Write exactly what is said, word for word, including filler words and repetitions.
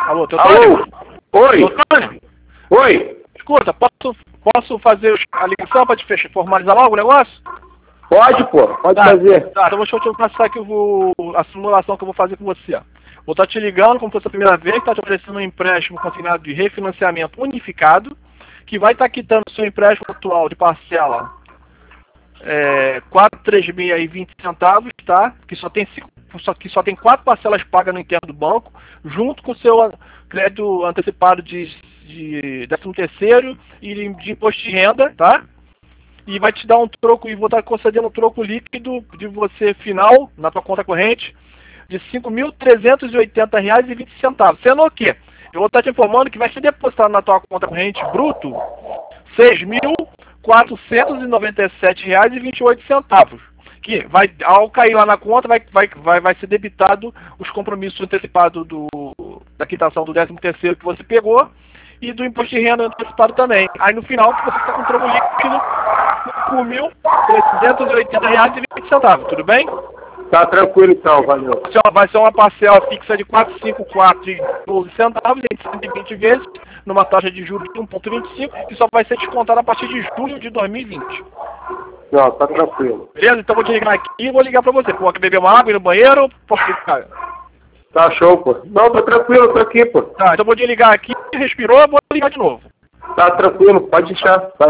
Alô, Teotônio? Alô? Oi. Teotônio? Oi. Escuta, posso, posso fazer a ligação para te fechar, formalizar logo o negócio? Pode, pô. Pode tá, fazer. Tá, então deixa eu te passar aqui o, a simulação que eu vou fazer com você. Ó. Vou estar te ligando, como fosse a primeira vez, está te oferecendo um empréstimo consignado de refinanciamento unificado, que vai estar quitando o seu empréstimo atual de parcela é, quatrocentos e três mil e vinte centavos, tá? Que só tem cinco, só, que só tem quatro parcelas pagas no interno do banco, junto com o seu crédito antecipado de, de décimo terceiro e de imposto de renda, tá? E vai te dar um troco, e vou estar concedendo um troco líquido de você final, na tua conta corrente, de cinco mil trezentos e oitenta reais e vinte centavos. Sendo o quê? Eu vou estar te informando que vai ser depositado na tua conta corrente bruto seis mil quatrocentos e noventa e sete reais e vinte e oito centavos. Que vai, ao cair lá na conta, vai, vai, vai, vai ser debitado os compromissos antecipados do, da quitação do décimo terceiro que você pegou e do imposto de renda antecipado também. Aí no final você está com um troco líquido cinco mil trezentos e oitenta reais e vinte centavos, tudo bem? Tá tranquilo então, valeu. Vai ser uma parcela fixa de quatrocentos e cinquenta e quatro reais e doze centavos em cento e vinte vezes, numa taxa de juros de um vírgula vinte e cinco, que só vai ser descontada a partir de julho de dois mil e vinte. Não, tá tranquilo. Beleza? Então vou te ligar aqui e vou ligar pra você. Pô, quer beber uma água, ir no banheiro ou posso ligar? Tá show, pô. Não, tá tranquilo, tô aqui, pô. Tá, então vou te ligar aqui, respirou, vou ligar de novo. Tá tranquilo, pode deixar. Tá.